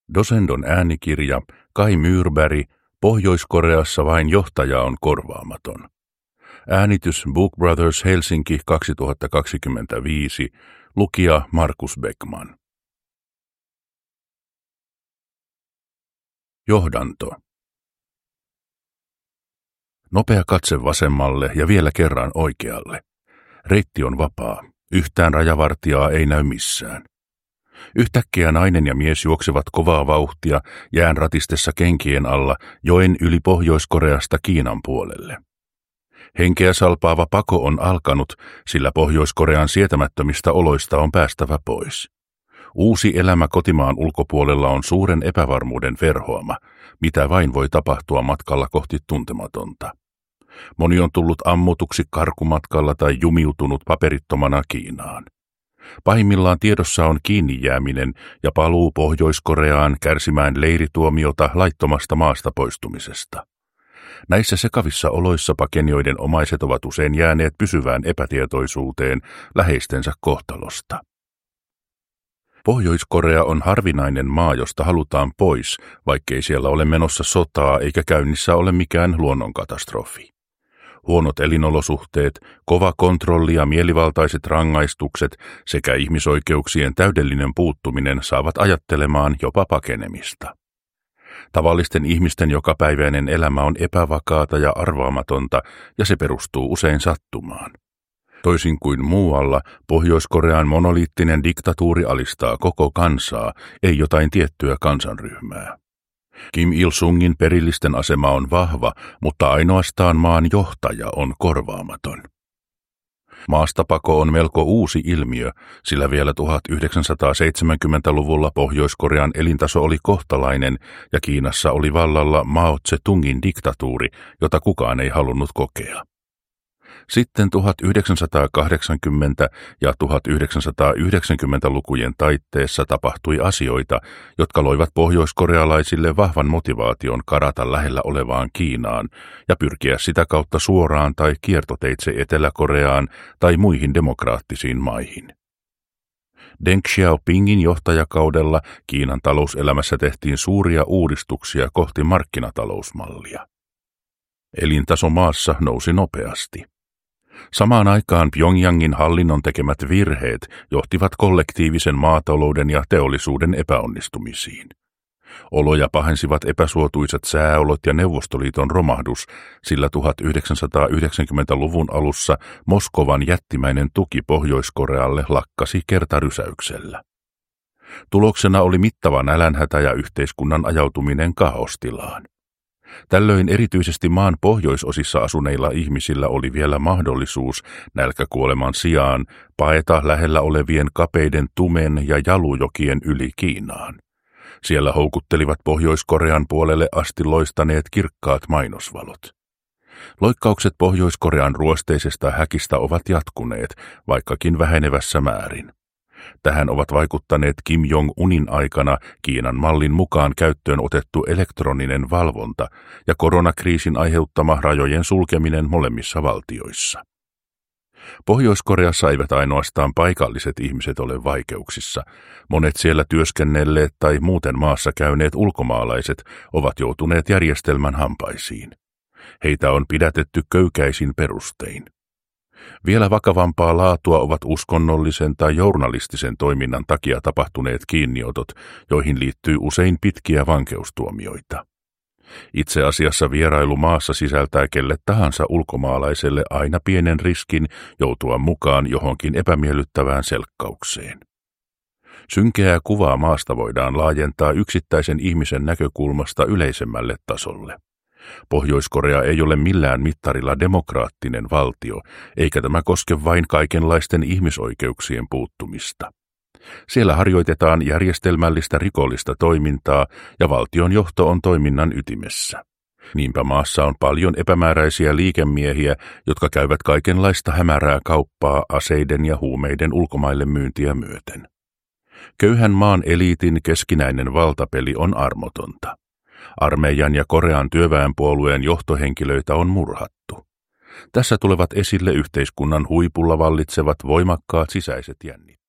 Dosendon äänikirja Kai Myrberg, Pohjois-Koreassa vain johtaja on korvaamaton. Äänitys Book Brothers Helsinki 2025, lukija Markus Beckman. Johdanto. Nopea katse vasemmalle ja vielä kerran oikealle. Reitti on vapaa. Yhtään rajavartijaa ei näy missään. Yhtäkkiä nainen ja mies juoksevat kovaa vauhtia jään ratistessa kenkien alla joen yli Pohjois-Koreasta Kiinan puolelle. Henkeä salpaava pako on alkanut, sillä Pohjois-Korean sietämättömistä oloista on päästävä pois. Uusi elämä kotimaan ulkopuolella on suuren epävarmuuden verhoama, mitä vain voi tapahtua matkalla kohti tuntematonta. Moni on tullut ammutuksi karkumatkalla tai jumiutunut paperittomana Kiinaan. Pahimmillaan tiedossa on kiinni jääminen ja paluu Pohjois-Koreaan kärsimään leirituomiota laittomasta maasta poistumisesta. Näissä sekavissa oloissa pakenijoiden omaiset ovat usein jääneet pysyvään epätietoisuuteen läheistensä kohtalosta. Pohjois-Korea on harvinainen maa, josta halutaan pois, vaikkei siellä ole menossa sotaa eikä käynnissä ole mikään luonnonkatastrofi. Huonot elinolosuhteet, kova kontrolli ja mielivaltaiset rangaistukset sekä ihmisoikeuksien täydellinen puuttuminen saavat ajattelemaan jopa pakenemista. Tavallisten ihmisten jokapäiväinen elämä on epävakaata ja arvaamatonta, ja se perustuu usein sattumaan. Toisin kuin muualla, Pohjois-Korean monoliittinen diktatuuri alistaa koko kansaa, ei jotain tiettyä kansanryhmää. Kim Il-sungin perillisten asema on vahva, mutta ainoastaan maan johtaja on korvaamaton. Maastapako on melko uusi ilmiö, sillä vielä 1970-luvulla Pohjois-Korean elintaso oli kohtalainen ja Kiinassa oli vallalla Mao Tse-tungin diktatuuri, jota kukaan ei halunnut kokea. Sitten 1980- ja 1990-lukujen taitteessa tapahtui asioita, jotka loivat pohjoiskorealaisille vahvan motivaation karata lähellä olevaan Kiinaan ja pyrkiä sitä kautta suoraan tai kiertoteitse Etelä-Koreaan tai muihin demokraattisiin maihin. Deng Xiaopingin johtajakaudella Kiinan talouselämässä tehtiin suuria uudistuksia kohti markkinatalousmallia. Elintaso maassa nousi nopeasti. Samaan aikaan Pyongyangin hallinnon tekemät virheet johtivat kollektiivisen maatalouden ja teollisuuden epäonnistumisiin. Oloja pahensivat epäsuotuisat sääolot ja Neuvostoliiton romahdus, sillä 1990-luvun alussa Moskovan jättimäinen tuki Pohjois-Korealle lakkasi kertarysäyksellä. Tuloksena oli mittava nälänhätä ja yhteiskunnan ajautuminen kaostilaan. Tällöin erityisesti maan pohjoisosissa asuneilla ihmisillä oli vielä mahdollisuus nälkäkuoleman sijaan paeta lähellä olevien kapeiden Tumen ja Jalujokien yli Kiinaan. Siellä houkuttelivat Pohjois-Korean puolelle asti loistaneet kirkkaat mainosvalot. Loikkaukset Pohjois-Korean ruosteisesta häkistä ovat jatkuneet, vaikkakin vähenevässä määrin. Tähän ovat vaikuttaneet Kim Jong-unin aikana Kiinan mallin mukaan käyttöön otettu elektroninen valvonta ja koronakriisin aiheuttama rajojen sulkeminen molemmissa valtioissa. Pohjois-Koreassa eivät ainoastaan paikalliset ihmiset ole vaikeuksissa. Monet siellä työskennelleet tai muuten maassa käyneet ulkomaalaiset ovat joutuneet järjestelmän hampaisiin. Heitä on pidätetty köykäisin perustein. Vielä vakavampaa laatua ovat uskonnollisen tai journalistisen toiminnan takia tapahtuneet kiinniotot, joihin liittyy usein pitkiä vankeustuomioita. Itse asiassa vierailu maassa sisältää kelle tahansa ulkomaalaiselle aina pienen riskin joutua mukaan johonkin epämiellyttävään selkkaukseen. Synkeää kuvaa maasta voidaan laajentaa yksittäisen ihmisen näkökulmasta yleisemmälle tasolle. Pohjois-Korea ei ole millään mittarilla demokraattinen valtio, eikä tämä koske vain kaikenlaisten ihmisoikeuksien puuttumista. Siellä harjoitetaan järjestelmällistä rikollista toimintaa ja valtion johto on toiminnan ytimessä. Niinpä maassa on paljon epämääräisiä liikemiehiä, jotka käyvät kaikenlaista hämärää kauppaa aseiden ja huumeiden ulkomaille myyntiä myöten. Köyhän maan eliitin keskinäinen valtapeli on armotonta. Armeijan ja Korean työväenpuolueen johtohenkilöitä on murhattu. Tässä tulevat esille yhteiskunnan huipulla vallitsevat voimakkaat sisäiset jännitteet.